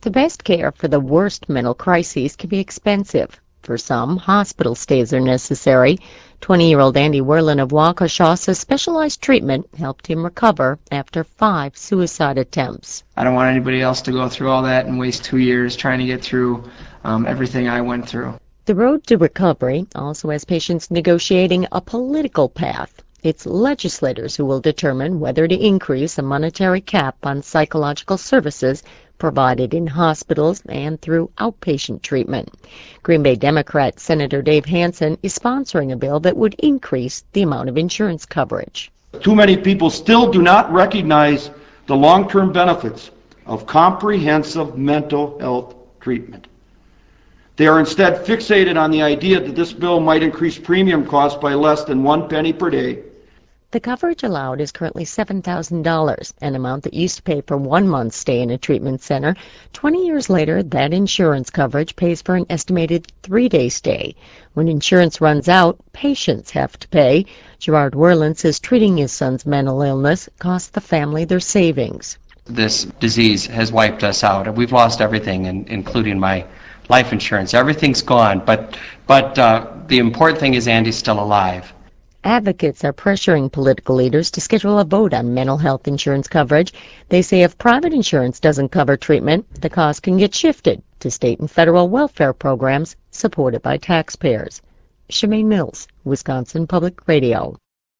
The best care for the worst mental crises can be expensive. For some, hospital stays are necessary. 20-year-old Andy Werlin of Waukesha says specialized treatment helped him recover after 5 suicide attempts. I don't want anybody else to go through all that and waste 2 years trying to get through everything I went through. The road to recovery also has patients negotiating a political path. It's legislators who will determine whether to increase a monetary cap on psychological services provided in hospitals and through outpatient treatment. Green Bay Democrat Senator Dave Hansen is sponsoring a bill that would increase the amount of insurance coverage. Too many people still do not recognize the long-term benefits of comprehensive mental health treatment. They are instead fixated on the idea that this bill might increase premium costs by less than 1 penny per day. The coverage allowed is currently $7,000, an amount that used to pay for 1 month's stay in a treatment center. 20 years later, that insurance coverage pays for an estimated 3-day stay. When insurance runs out, patients have to pay. Gerard Werlin says treating his son's mental illness cost the family their savings. This disease has wiped us out. We've lost everything, including my life insurance. Everything's gone, but the important thing is Andy's still alive. Advocates are pressuring political leaders to schedule a vote on mental health insurance coverage. They say if private insurance doesn't cover treatment, the cost can get shifted to state and federal welfare programs supported by taxpayers. Shemaine Mills, Wisconsin Public Radio.